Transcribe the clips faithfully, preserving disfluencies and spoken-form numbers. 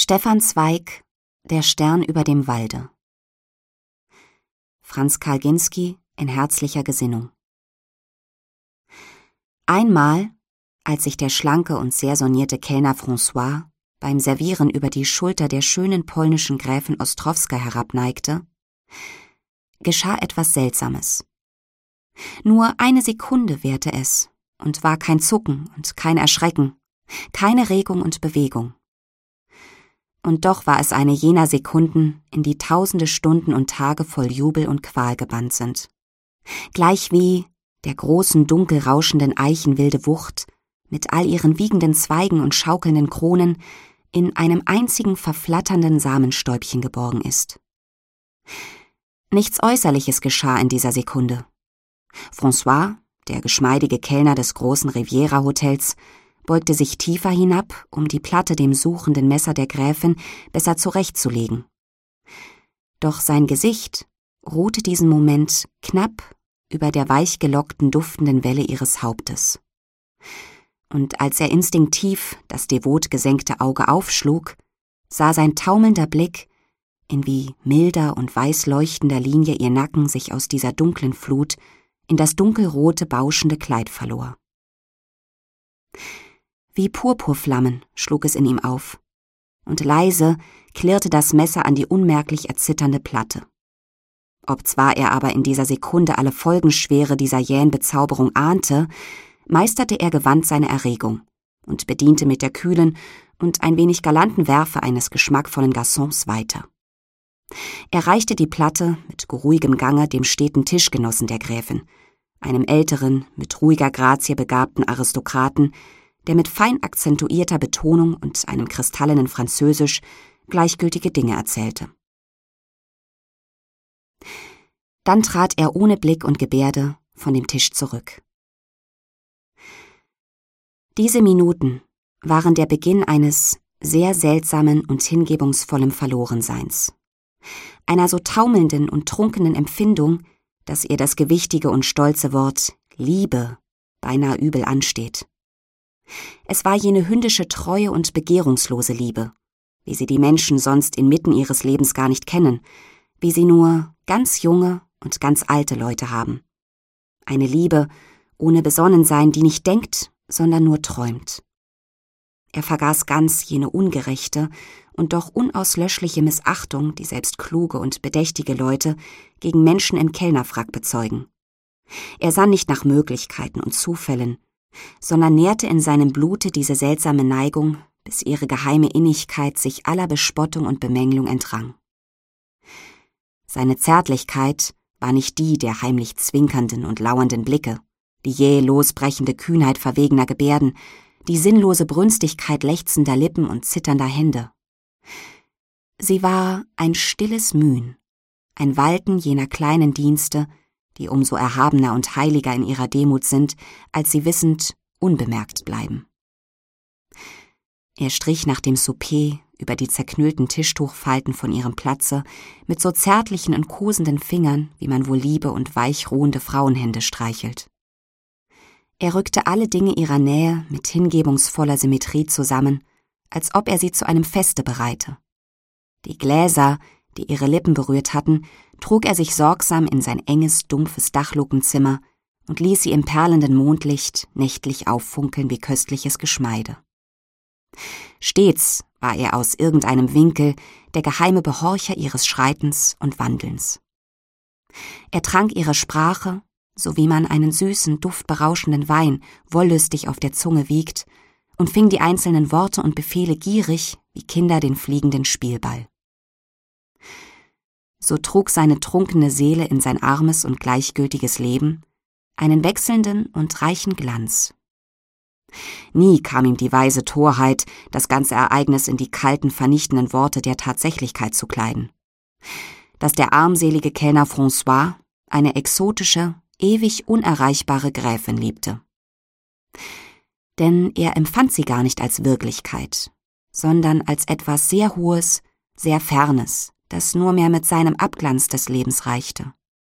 Stefan Zweig, Der Stern über dem Walde. Franz Kalginski in herzlicher Gesinnung. Einmal, als sich der schlanke und sehr sonierte Kellner François beim Servieren über die Schulter der schönen polnischen Gräfin Ostrowska herabneigte, geschah etwas Seltsames. Nur eine Sekunde währte es und war kein Zucken und kein Erschrecken, keine Regung und Bewegung. Und doch war es eine jener Sekunden, in die tausende Stunden und Tage voll Jubel und Qual gebannt sind. Gleichwie der großen, dunkel rauschenden Eichen wilde Wucht mit all ihren wiegenden Zweigen und schaukelnden Kronen in einem einzigen verflatternden Samenstäubchen geborgen ist. Nichts Äußerliches geschah in dieser Sekunde. François, der geschmeidige Kellner des großen Riviera-Hotels, beugte sich tiefer hinab, um die Platte dem suchenden Messer der Gräfin besser zurechtzulegen. Doch sein Gesicht ruhte diesen Moment knapp über der weich gelockten, duftenden Welle ihres Hauptes. Und als er instinktiv das devot gesenkte Auge aufschlug, sah sein taumelnder Blick, in wie milder und weiß leuchtender Linie ihr Nacken sich aus dieser dunklen Flut in das dunkelrote, bauschende Kleid verlor. Wie Purpurflammen schlug es in ihm auf, und leise klirrte das Messer an die unmerklich erzitternde Platte. Obzwar er aber in dieser Sekunde alle Folgenschwere dieser jähen Bezauberung ahnte, meisterte er gewandt seine Erregung und bediente mit der kühlen und ein wenig galanten Werfe eines geschmackvollen Garçons weiter. Er reichte die Platte mit geruhigem Gange dem steten Tischgenossen der Gräfin, einem älteren, mit ruhiger Grazie begabten Aristokraten, der mit fein akzentuierter Betonung und einem kristallenen Französisch gleichgültige Dinge erzählte. Dann trat er ohne Blick und Gebärde von dem Tisch zurück. Diese Minuten waren der Beginn eines sehr seltsamen und hingebungsvollen Verlorenseins, einer so taumelnden und trunkenen Empfindung, dass ihr das gewichtige und stolze Wort Liebe beinahe übel ansteht. Es war jene hündische Treue und begehrungslose Liebe, wie sie die Menschen sonst inmitten ihres Lebens gar nicht kennen, wie sie nur ganz junge und ganz alte Leute haben. Eine Liebe ohne Besonnensein, die nicht denkt, sondern nur träumt. Er vergaß ganz jene ungerechte und doch unauslöschliche Missachtung, die selbst kluge und bedächtige Leute gegen Menschen im Kellnerfrack bezeugen. Er sann nicht nach Möglichkeiten und Zufällen, sondern nährte in seinem Blute diese seltsame Neigung, bis ihre geheime Innigkeit sich aller Bespottung und Bemängelung entrang. Seine Zärtlichkeit war nicht die der heimlich zwinkernden und lauernden Blicke, die jäh losbrechende Kühnheit verwegener Gebärden, die sinnlose Brünstigkeit lechzender Lippen und zitternder Hände. Sie war ein stilles Mühen, ein Walten jener kleinen Dienste, die umso erhabener und heiliger in ihrer Demut sind, als sie wissend unbemerkt bleiben. Er strich nach dem Souper über die zerknüllten Tischtuchfalten von ihrem Platze mit so zärtlichen und kosenden Fingern, wie man wohl liebe und weich ruhende Frauenhände streichelt. Er rückte alle Dinge ihrer Nähe mit hingebungsvoller Symmetrie zusammen, als ob er sie zu einem Feste bereite. Die Gläser, die ihre Lippen berührt hatten, trug er sich sorgsam in sein enges, dumpfes Dachlukenzimmer und ließ sie im perlenden Mondlicht nächtlich auffunkeln wie köstliches Geschmeide. Stets war er aus irgendeinem Winkel der geheime Behorcher ihres Schreitens und Wandelns. Er trank ihre Sprache, so wie man einen süßen, duftberauschenden Wein wollüstig auf der Zunge wiegt, und fing die einzelnen Worte und Befehle gierig, wie Kinder den fliegenden Spielball. So trug seine trunkene Seele in sein armes und gleichgültiges Leben einen wechselnden und reichen Glanz. Nie kam ihm die weise Torheit, das ganze Ereignis in die kalten, vernichtenden Worte der Tatsächlichkeit zu kleiden. Dass der armselige Kellner François eine exotische, ewig unerreichbare Gräfin liebte. Denn er empfand sie gar nicht als Wirklichkeit, sondern als etwas sehr Hohes, sehr Fernes, das nur mehr mit seinem Abglanz des Lebens reichte.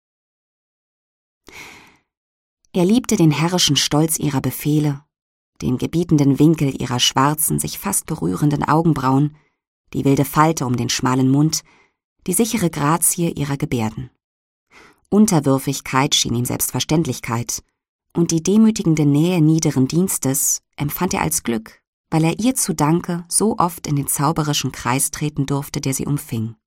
Er liebte den herrischen Stolz ihrer Befehle, den gebietenden Winkel ihrer schwarzen, sich fast berührenden Augenbrauen, die wilde Falte um den schmalen Mund, die sichere Grazie ihrer Gebärden. Unterwürfigkeit schien ihm Selbstverständlichkeit, und die demütigende Nähe niederen Dienstes empfand er als Glück, weil er ihr zu Danke so oft in den zauberischen Kreis treten durfte, der sie umfing.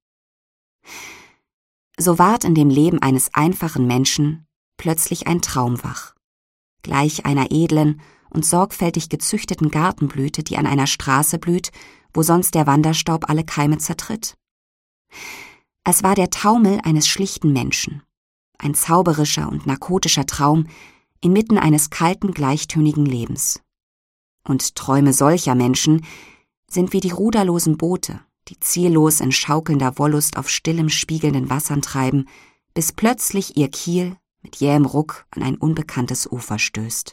So ward in dem Leben eines einfachen Menschen plötzlich ein Traum wach, gleich einer edlen und sorgfältig gezüchteten Gartenblüte, die an einer Straße blüht, wo sonst der Wanderstaub alle Keime zertritt. Es war der Taumel eines schlichten Menschen, ein zauberischer und narkotischer Traum inmitten eines kalten, gleichtönigen Lebens. Und Träume solcher Menschen sind wie die ruderlosen Boote, die ziellos in schaukelnder Wollust auf stillem, spiegelnden Wassern treiben, bis plötzlich ihr Kiel mit jähem Ruck an ein unbekanntes Ufer stößt.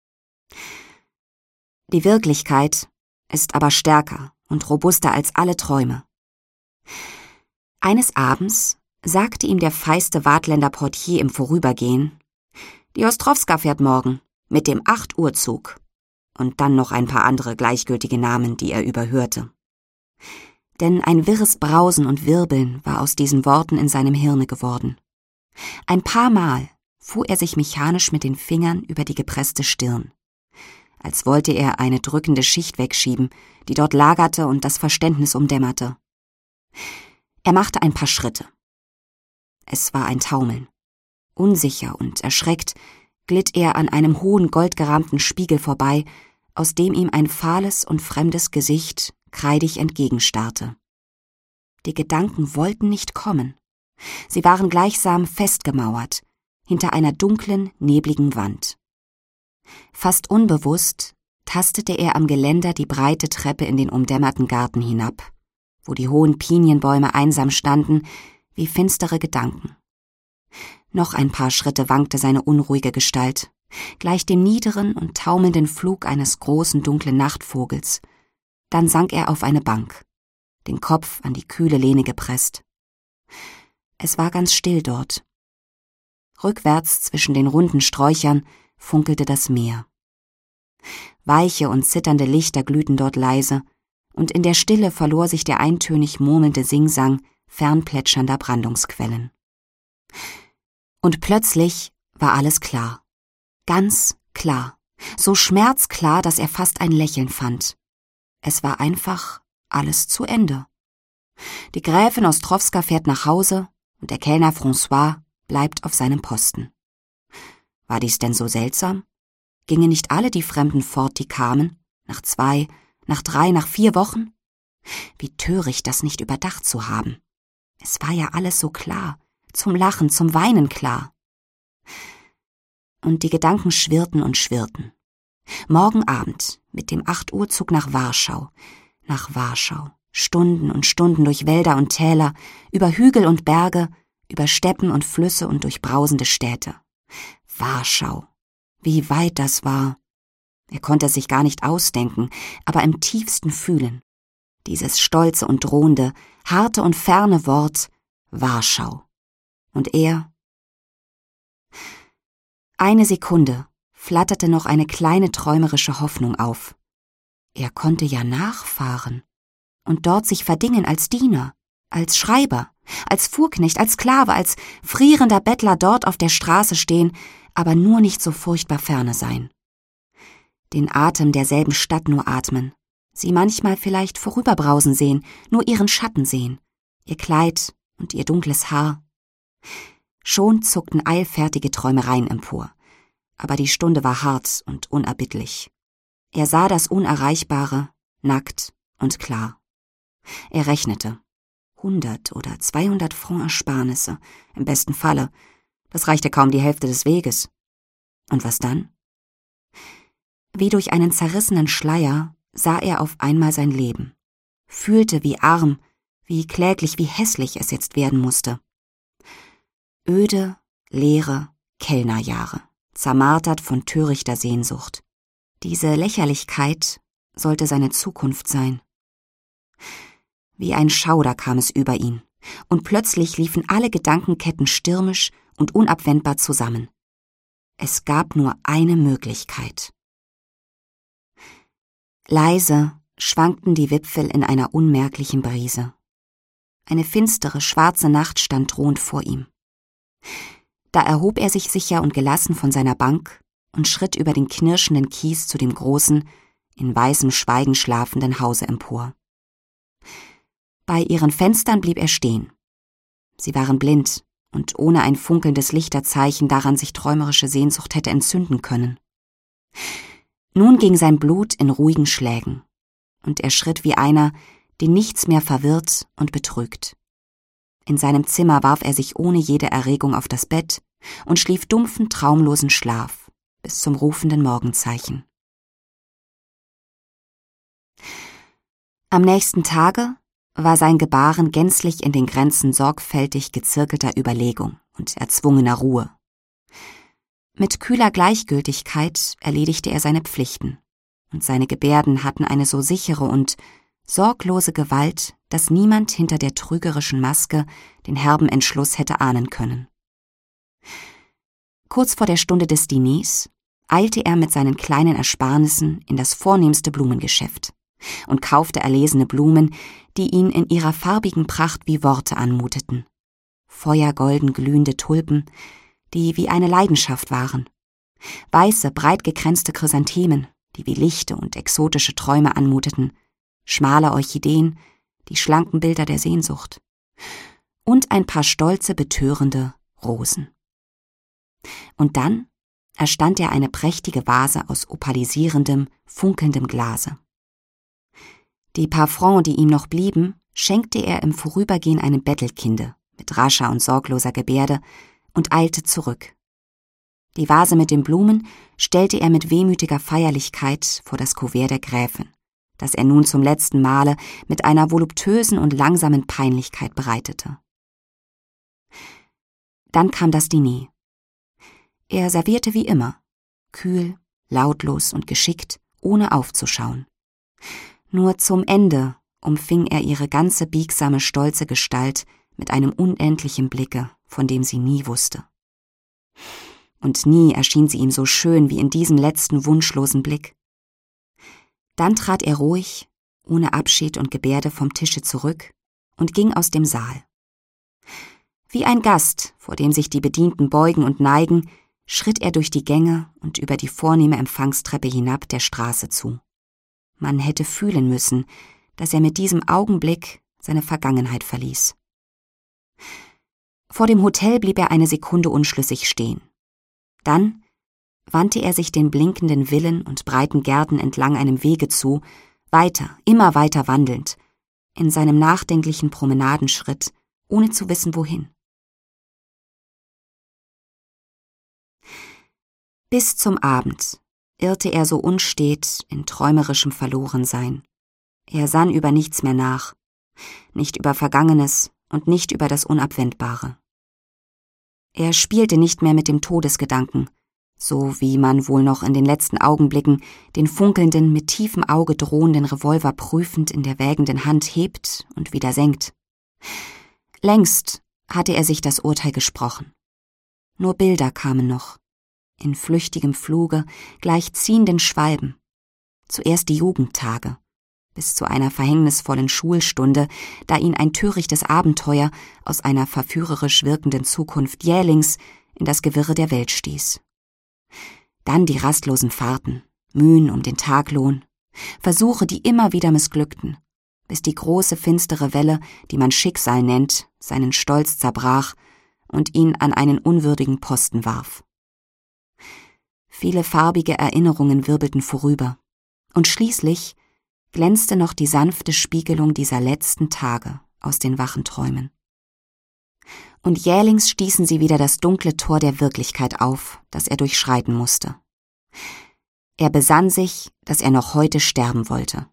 Die Wirklichkeit ist aber stärker und robuster als alle Träume. Eines Abends sagte ihm der feiste Waadtländer Portier im Vorübergehen: »Die Ostrowska fährt morgen mit dem acht Uhr Zug.« Und dann noch ein paar andere gleichgültige Namen, die er überhörte. Denn ein wirres Brausen und Wirbeln war aus diesen Worten in seinem Hirne geworden. Ein paar Mal fuhr er sich mechanisch mit den Fingern über die gepresste Stirn, als wollte er eine drückende Schicht wegschieben, die dort lagerte und das Verständnis umdämmerte. Er machte ein paar Schritte. Es war ein Taumeln. Unsicher und erschreckt glitt er an einem hohen, goldgerahmten Spiegel vorbei, aus dem ihm ein fahles und fremdes Gesicht kreidig entgegenstarrte. Die Gedanken wollten nicht kommen. Sie waren gleichsam festgemauert, hinter einer dunklen, nebligen Wand. Fast unbewusst tastete er am Geländer die breite Treppe in den umdämmerten Garten hinab, wo die hohen Pinienbäume einsam standen, wie finstere Gedanken. Noch ein paar Schritte wankte seine unruhige Gestalt, gleich dem niederen und taumelnden Flug eines großen, dunklen Nachtvogels. Dann sank er auf eine Bank, den Kopf an die kühle Lehne gepresst. Es war ganz still dort. Rückwärts zwischen den runden Sträuchern funkelte das Meer. Weiche und zitternde Lichter glühten dort leise, und in der Stille verlor sich der eintönig murmelnde Singsang fernplätschernder Brandungsquellen. Und plötzlich war alles klar. Ganz klar. So schmerzklar, dass er fast ein Lächeln fand. Es war einfach alles zu Ende. Die Gräfin Ostrowska fährt nach Hause und der Kellner François bleibt auf seinem Posten. War dies denn so seltsam? Gingen nicht alle die Fremden fort, die kamen? Nach zwei, nach drei, nach vier Wochen? Wie töricht, das nicht überdacht zu haben. Es war ja alles so klar. Zum Lachen, zum Weinen klar. Und die Gedanken schwirrten und schwirrten. Morgen Abend mit dem acht Uhr Zug nach Warschau, nach Warschau, Stunden und Stunden durch Wälder und Täler, über Hügel und Berge, über Steppen und Flüsse und durch brausende Städte. Warschau, wie weit das war. Er konnte es sich gar nicht ausdenken, aber im tiefsten fühlen. Dieses stolze und drohende, harte und ferne Wort Warschau. Und er? Eine Sekunde flatterte noch eine kleine träumerische Hoffnung auf. Er konnte ja nachfahren und dort sich verdingen als Diener, als Schreiber, als Fuhrknecht, als Sklave, als frierender Bettler dort auf der Straße stehen, aber nur nicht so furchtbar ferne sein. Den Atem derselben Stadt nur atmen, sie manchmal vielleicht vorüberbrausen sehen, nur ihren Schatten sehen, ihr Kleid und ihr dunkles Haar. Schon zuckten eilfertige Träumereien empor, aber die Stunde war hart und unerbittlich. Er sah das Unerreichbare, nackt und klar. Er rechnete. Hundert oder zweihundert Francs Ersparnisse, im besten Falle. Das reichte kaum die Hälfte des Weges. Und was dann? Wie durch einen zerrissenen Schleier sah er auf einmal sein Leben, fühlte, wie arm, wie kläglich, wie hässlich es jetzt werden musste. Öde, leere Kellnerjahre, zermartert von törichter Sehnsucht. Diese Lächerlichkeit sollte seine Zukunft sein. Wie ein Schauder kam es über ihn, und plötzlich liefen alle Gedankenketten stürmisch und unabwendbar zusammen. Es gab nur eine Möglichkeit. Leise schwankten die Wipfel in einer unmerklichen Brise. Eine finstere, schwarze Nacht stand drohend vor ihm. Da erhob er sich sicher und gelassen von seiner Bank und schritt über den knirschenden Kies zu dem großen, in weißem Schweigen schlafenden Hause empor. Bei ihren Fenstern blieb er stehen. Sie waren blind und ohne ein funkelndes Lichterzeichen, daran sich träumerische Sehnsucht hätte entzünden können. Nun ging sein Blut in ruhigen Schlägen, und er schritt wie einer, den nichts mehr verwirrt und betrügt. In seinem Zimmer warf er sich ohne jede Erregung auf das Bett und schlief dumpfen, traumlosen Schlaf bis zum rufenden Morgenzeichen. Am nächsten Tage war sein Gebaren gänzlich in den Grenzen sorgfältig gezirkelter Überlegung und erzwungener Ruhe. Mit kühler Gleichgültigkeit erledigte er seine Pflichten, und seine Gebärden hatten eine so sichere und sorglose Gewalt, dass niemand hinter der trügerischen Maske den herben Entschluss hätte ahnen können. Kurz vor der Stunde des Diners eilte er mit seinen kleinen Ersparnissen in das vornehmste Blumengeschäft und kaufte erlesene Blumen, die ihn in ihrer farbigen Pracht wie Worte anmuteten. Feuergolden glühende Tulpen, die wie eine Leidenschaft waren. Weiße, breit gekränzte Chrysanthemen, die wie lichte und exotische Träume anmuteten. Schmale Orchideen, die schlanken Bilder der Sehnsucht. Und ein paar stolze, betörende Rosen. Und dann erstand er eine prächtige Vase aus opalisierendem, funkelndem Glase. Die paar Francs, die ihm noch blieben, schenkte er im Vorübergehen einem Bettelkinde mit rascher und sorgloser Gebärde und eilte zurück. Die Vase mit den Blumen stellte er mit wehmütiger Feierlichkeit vor das Kuvert der Gräfin, das er nun zum letzten Male mit einer voluptuösen und langsamen Peinlichkeit bereitete. Dann kam das Diner. Er servierte wie immer, kühl, lautlos und geschickt, ohne aufzuschauen. Nur zum Ende umfing er ihre ganze biegsame, stolze Gestalt mit einem unendlichen Blicke, von dem sie nie wusste. Und nie erschien sie ihm so schön wie in diesem letzten wunschlosen Blick. Dann trat er ruhig, ohne Abschied und Gebärde vom Tische zurück und ging aus dem Saal. Wie ein Gast, vor dem sich die Bedienten beugen und neigen, schritt er durch die Gänge und über die vornehme Empfangstreppe hinab der Straße zu. Man hätte fühlen müssen, dass er mit diesem Augenblick seine Vergangenheit verließ. Vor dem Hotel blieb er eine Sekunde unschlüssig stehen. Dann wandte er sich den blinkenden Villen und breiten Gärten entlang einem Wege zu, weiter, immer weiter wandelnd, in seinem nachdenklichen Promenadenschritt, ohne zu wissen, wohin. Bis zum Abend irrte er so unstet in träumerischem Verlorensein. Er sann über nichts mehr nach, nicht über Vergangenes und nicht über das Unabwendbare. Er spielte nicht mehr mit dem Todesgedanken, so wie man wohl noch in den letzten Augenblicken den funkelnden, mit tiefem Auge drohenden Revolver prüfend in der wägenden Hand hebt und wieder senkt. Längst hatte er sich das Urteil gesprochen. Nur Bilder kamen noch, in flüchtigem Fluge, gleich ziehenden Schwalben. Zuerst die Jugendtage, bis zu einer verhängnisvollen Schulstunde, da ihn ein törichtes Abenteuer aus einer verführerisch wirkenden Zukunft jählings in das Gewirre der Welt stieß. Dann die rastlosen Fahrten, Mühen um den Taglohn, Versuche, die immer wieder missglückten, bis die große finstere Welle, die man Schicksal nennt, seinen Stolz zerbrach und ihn an einen unwürdigen Posten warf. Viele farbige Erinnerungen wirbelten vorüber, und schließlich glänzte noch die sanfte Spiegelung dieser letzten Tage aus den wachen Träumen. Und jählings stießen sie wieder das dunkle Tor der Wirklichkeit auf, das er durchschreiten musste. Er besann sich, dass er noch heute sterben wollte.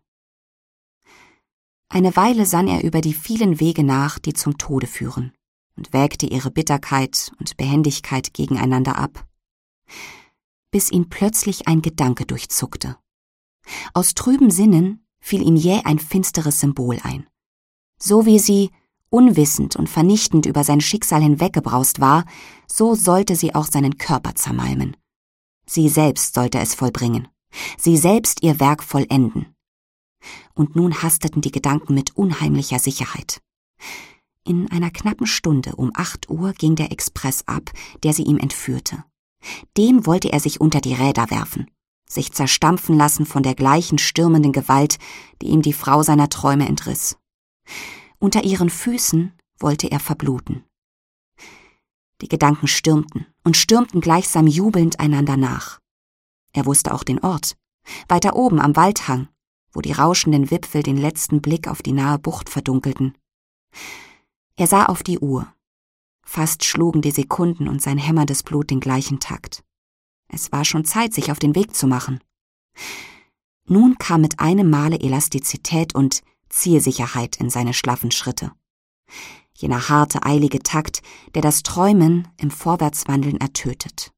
Eine Weile sann er über die vielen Wege nach, die zum Tode führen, und wägte ihre Bitterkeit und Behendigkeit gegeneinander ab, bis ihn plötzlich ein Gedanke durchzuckte. Aus trüben Sinnen fiel ihm jäh ein finsteres Symbol ein. So wie sie, unwissend und vernichtend über sein Schicksal hinweggebraust war, so sollte sie auch seinen Körper zermalmen. Sie selbst sollte es vollbringen, sie selbst ihr Werk vollenden. Und nun hasteten die Gedanken mit unheimlicher Sicherheit. In einer knappen Stunde um acht Uhr ging der Express ab, der sie ihm entführte. Dem wollte er sich unter die Räder werfen, sich zerstampfen lassen von der gleichen stürmenden Gewalt, die ihm die Frau seiner Träume entriss. Unter ihren Füßen wollte er verbluten. Die Gedanken stürmten und stürmten gleichsam jubelnd einander nach. Er wusste auch den Ort, weiter oben am Waldhang, wo die rauschenden Wipfel den letzten Blick auf die nahe Bucht verdunkelten. Er sah auf die Uhr. Fast schlugen die Sekunden und sein hämmerndes Blut den gleichen Takt. Es war schon Zeit, sich auf den Weg zu machen. Nun kam mit einem Male Elastizität und Zielsicherheit in seine schlaffen Schritte. Jener harte, eilige Takt, der das Träumen im Vorwärtswandeln ertötet.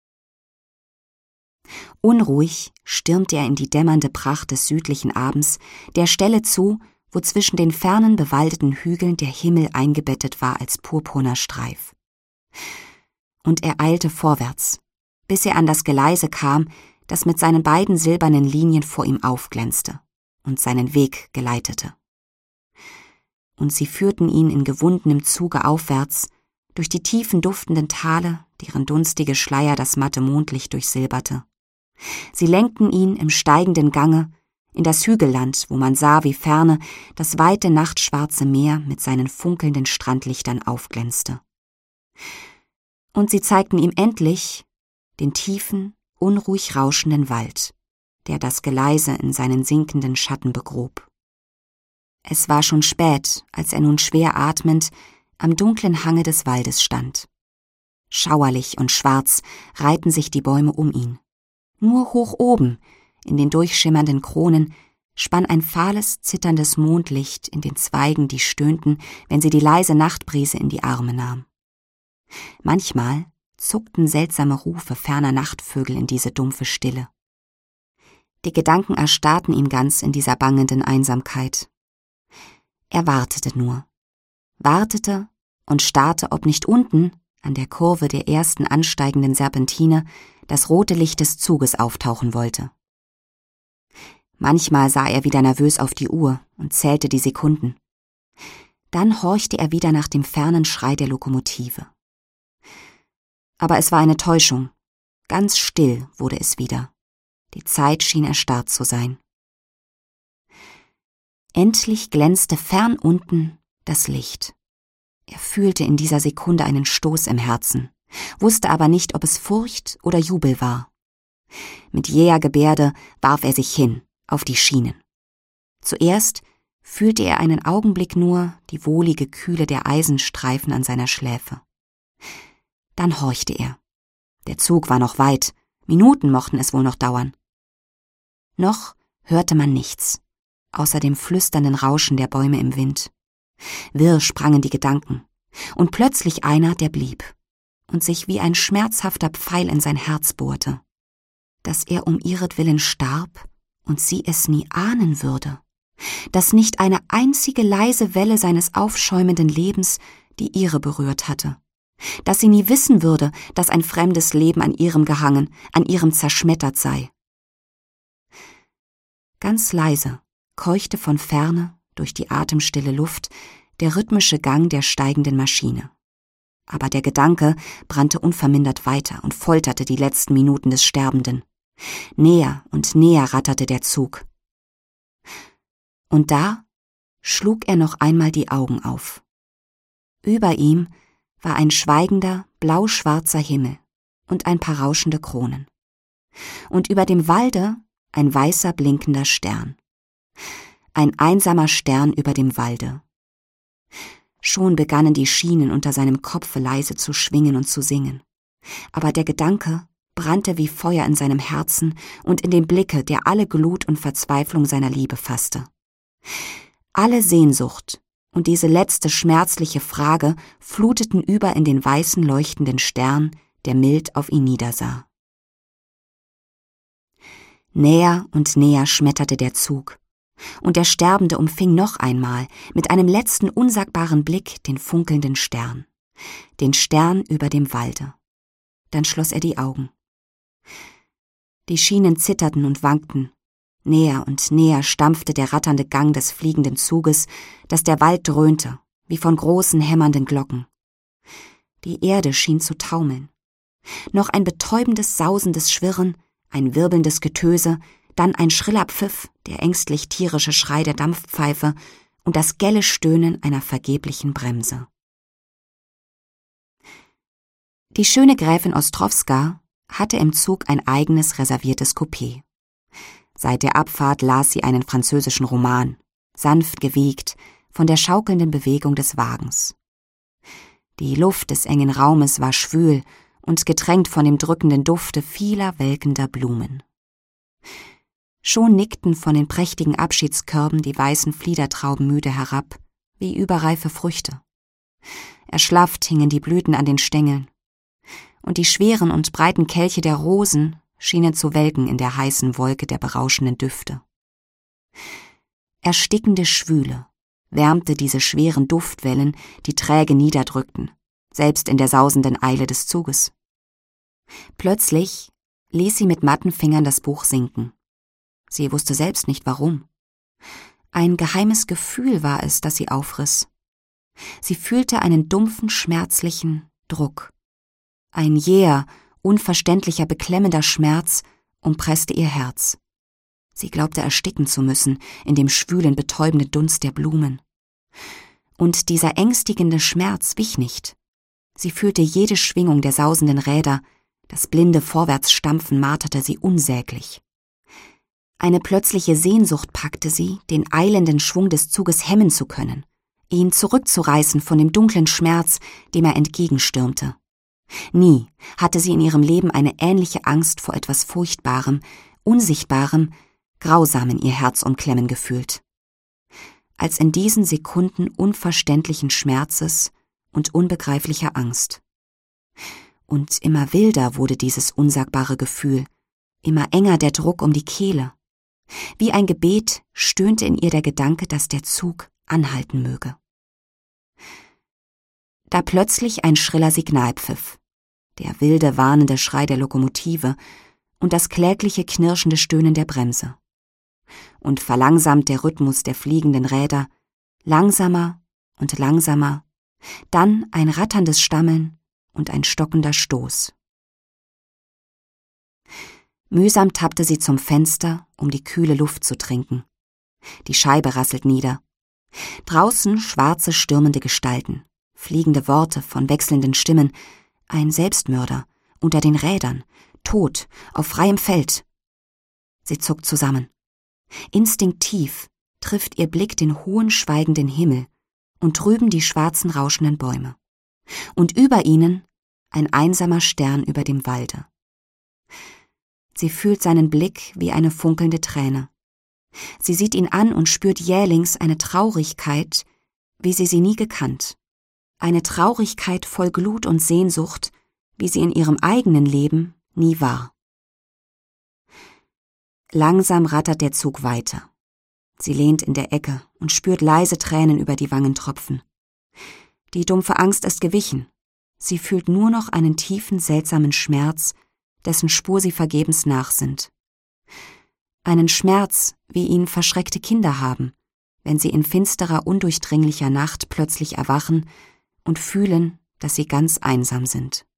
Unruhig stürmte er in die dämmernde Pracht des südlichen Abends, der Stelle zu, wo zwischen den fernen bewaldeten Hügeln der Himmel eingebettet war als purpurner Streif. Und er eilte vorwärts, bis er an das Geleise kam, das mit seinen beiden silbernen Linien vor ihm aufglänzte und seinen Weg geleitete. Und sie führten ihn in gewundenem Zuge aufwärts, durch die tiefen duftenden Tale, deren dunstige Schleier das matte Mondlicht durchsilberte. Sie lenkten ihn im steigenden Gange in das Hügelland, wo man sah, wie ferne das weite nachtschwarze Meer mit seinen funkelnden Strandlichtern aufglänzte. Und sie zeigten ihm endlich den tiefen, unruhig rauschenden Wald, der das Geleise in seinen sinkenden Schatten begrub. Es war schon spät, als er nun schwer atmend am dunklen Hange des Waldes stand. Schauerlich und schwarz reihten sich die Bäume um ihn. Nur hoch oben, in den durchschimmernden Kronen, spann ein fahles, zitterndes Mondlicht in den Zweigen, die stöhnten, wenn sie die leise Nachtbrise in die Arme nahm. Manchmal zuckten seltsame Rufe ferner Nachtvögel in diese dumpfe Stille. Die Gedanken erstarrten ihm ganz in dieser bangenden Einsamkeit. Er wartete nur, wartete und starrte, ob nicht unten, an der Kurve der ersten ansteigenden Serpentine, das rote Licht des Zuges auftauchen wollte. Manchmal sah er wieder nervös auf die Uhr und zählte die Sekunden. Dann horchte er wieder nach dem fernen Schrei der Lokomotive. Aber es war eine Täuschung. Ganz still wurde es wieder. Die Zeit schien erstarrt zu sein. Endlich glänzte fern unten das Licht. Er fühlte in dieser Sekunde einen Stoß im Herzen, wusste aber nicht, ob es Furcht oder Jubel war. Mit jäher Gebärde warf er sich hin, auf die Schienen. Zuerst fühlte er einen Augenblick nur die wohlige Kühle der Eisenstreifen an seiner Schläfe. Dann horchte er. Der Zug war noch weit, Minuten mochten es wohl noch dauern. Noch hörte man nichts, außer dem flüsternden Rauschen der Bäume im Wind. Wirr sprangen die Gedanken, und plötzlich einer, der blieb und sich wie ein schmerzhafter Pfeil in sein Herz bohrte, dass er um ihretwillen starb und sie es nie ahnen würde, dass nicht eine einzige leise Welle seines aufschäumenden Lebens die ihre berührt hatte, dass sie nie wissen würde, dass ein fremdes Leben an ihrem gehangen, an ihrem zerschmettert sei. Ganz leise keuchte von ferne durch die atemstille Luft der rhythmische Gang der steigenden Maschine. Aber der Gedanke brannte unvermindert weiter und folterte die letzten Minuten des Sterbenden. Näher und näher ratterte der Zug. Und da schlug er noch einmal die Augen auf. Über ihm war ein schweigender, blau-schwarzer Himmel und ein paar rauschende Kronen. Und über dem Walde ein weißer, blinkender Stern. Ein einsamer Stern über dem Walde. Schon begannen die Schienen unter seinem Kopfe leise zu schwingen und zu singen. Aber der Gedanke brannte wie Feuer in seinem Herzen und in dem Blicke, der alle Glut und Verzweiflung seiner Liebe fasste. Alle Sehnsucht und diese letzte schmerzliche Frage fluteten über in den weißen, leuchtenden Stern, der mild auf ihn niedersah. Näher und näher schmetterte der Zug, und der Sterbende umfing noch einmal mit einem letzten unsagbaren Blick den funkelnden Stern, den Stern über dem Walde. Dann schloss er die Augen. Die Schienen zitterten und wankten, Näher und näher stampfte der ratternde Gang des fliegenden Zuges, dass der Wald dröhnte, wie von großen hämmernden Glocken. Die Erde schien zu taumeln. Noch ein betäubendes, sausendes Schwirren, ein wirbelndes Getöse, dann ein schriller Pfiff, der ängstlich tierische Schrei der Dampfpfeife und das gelle Stöhnen einer vergeblichen Bremse. Die schöne Gräfin Ostrowska hatte im Zug ein eigenes reserviertes Coupé. Seit der Abfahrt las sie einen französischen Roman, sanft gewiegt von der schaukelnden Bewegung des Wagens. Die Luft des engen Raumes war schwül und getränkt von dem drückenden Dufte vieler welkender Blumen. Schon nickten von den prächtigen Abschiedskörben die weißen Fliedertrauben müde herab, wie überreife Früchte. Erschlafft hingen die Blüten an den Stängeln, und die schweren und breiten Kelche der Rosen schienen zu welken in der heißen Wolke der berauschenden Düfte. Erstickende Schwüle wärmte diese schweren Duftwellen, die träge niederdrückten, selbst in der sausenden Eile des Zuges. Plötzlich ließ sie mit matten Fingern das Buch sinken. Sie wusste selbst nicht warum. Ein geheimes Gefühl war es, das sie aufriss. Sie fühlte einen dumpfen, schmerzlichen Druck. Ein jäher, unverständlicher, beklemmender Schmerz umpresste ihr Herz. Sie glaubte ersticken zu müssen in dem schwülen, betäubenden Dunst der Blumen. Und dieser ängstigende Schmerz wich nicht. Sie fühlte jede Schwingung der sausenden Räder, das blinde Vorwärtsstampfen marterte sie unsäglich. Eine plötzliche Sehnsucht packte sie, den eilenden Schwung des Zuges hemmen zu können, ihn zurückzureißen von dem dunklen Schmerz, dem er entgegenstürmte. Nie hatte sie in ihrem Leben eine ähnliche Angst vor etwas Furchtbarem, Unsichtbarem, Grausam in ihr Herz umklemmen gefühlt. Als in diesen Sekunden unverständlichen Schmerzes und unbegreiflicher Angst. Und immer wilder wurde dieses unsagbare Gefühl, immer enger der Druck um die Kehle. Wie ein Gebet stöhnte in ihr der Gedanke, dass der Zug anhalten möge. Da plötzlich ein schriller Signalpfiff, der wilde, warnende Schrei der Lokomotive und das klägliche, knirschende Stöhnen der Bremse. Und verlangsamt der Rhythmus der fliegenden Räder, langsamer und langsamer, dann ein ratterndes Stammeln und ein stockender Stoß. Mühsam tappte sie zum Fenster, um die kühle Luft zu trinken. Die Scheibe rasselt nieder. Draußen schwarze, stürmende Gestalten, fliegende Worte von wechselnden Stimmen, ein Selbstmörder, unter den Rädern, tot, auf freiem Feld. Sie zuckt zusammen. Instinktiv trifft ihr Blick den hohen, schweigenden Himmel und drüben die schwarzen, rauschenden Bäume. Und über ihnen ein einsamer Stern über dem Walde. Sie fühlt seinen Blick wie eine funkelnde Träne. Sie sieht ihn an und spürt jählings eine Traurigkeit, wie sie sie nie gekannt. Eine Traurigkeit voll Glut und Sehnsucht, wie sie in ihrem eigenen Leben nie war. Langsam rattert der Zug weiter. Sie lehnt in der Ecke und spürt leise Tränen über die Wangen tropfen. Die dumpfe Angst ist gewichen. Sie fühlt nur noch einen tiefen, seltsamen Schmerz, dessen Spur sie vergebens nachsinnt. Einen Schmerz, wie ihn verschreckte Kinder haben, wenn sie in finsterer, undurchdringlicher Nacht plötzlich erwachen und fühlen, dass sie ganz einsam sind.